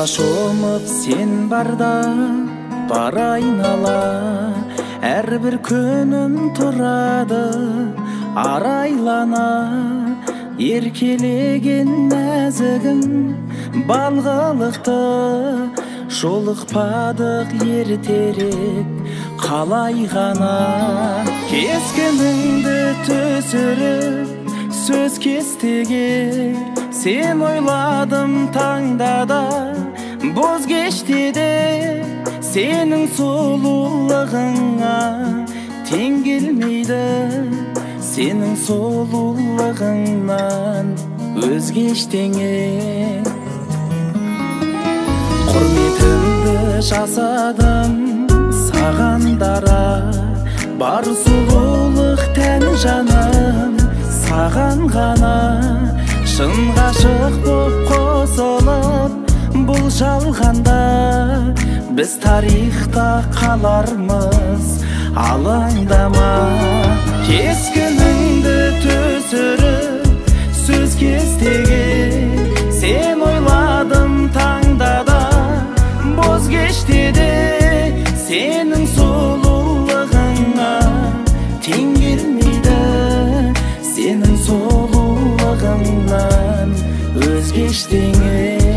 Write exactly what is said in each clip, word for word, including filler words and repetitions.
Ошомып сен барда бар айнала, әрбір күнім тұрады арайлана. Еркелеген нәзігім балғылықты, жолықпадық ертерек қалай ғана. Кескініңді түсіріп сөз кестеге, сен ойладым таңдада боз кештеде. Сенің сұлулығыңа тең келмейді, сенің сұлулығыңнан өзге ештеңе. Құрметімді жасадым саған дара, бар сұлулық тән жаным саған ғана. Шын ғашық боп қосылып бұл жалғанда, біз тарихта қалармыз алаңдама. Кескініңді түсіріп сөз кестеге, сен ойладым таңдада боз кештеде. Сенің сұлулығыңа тең келмейді, сенің сұлулығыңнан өзге ештеңе.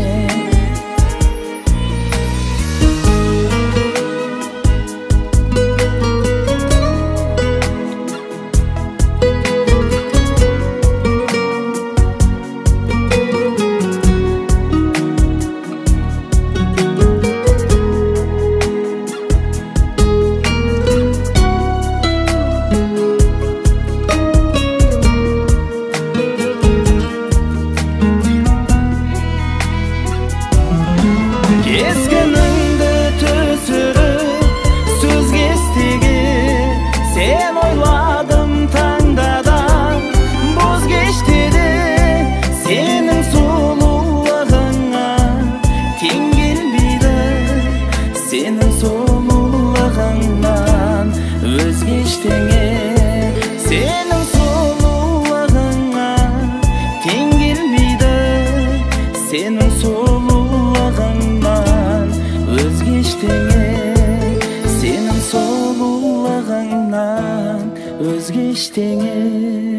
Кескініңді түсіріп сөз кестеге, сен ойладым таңдада боз кештеде. Сенің сұлулығыңа тең келмейді, сенің сұлулығыңнан өзге ештеңе. Сенің сұлулығыңа тең келмейді, сенің сұлулығыңнан өзге ештеңе. Сенің сұлулығыңнан өзге ештеңе.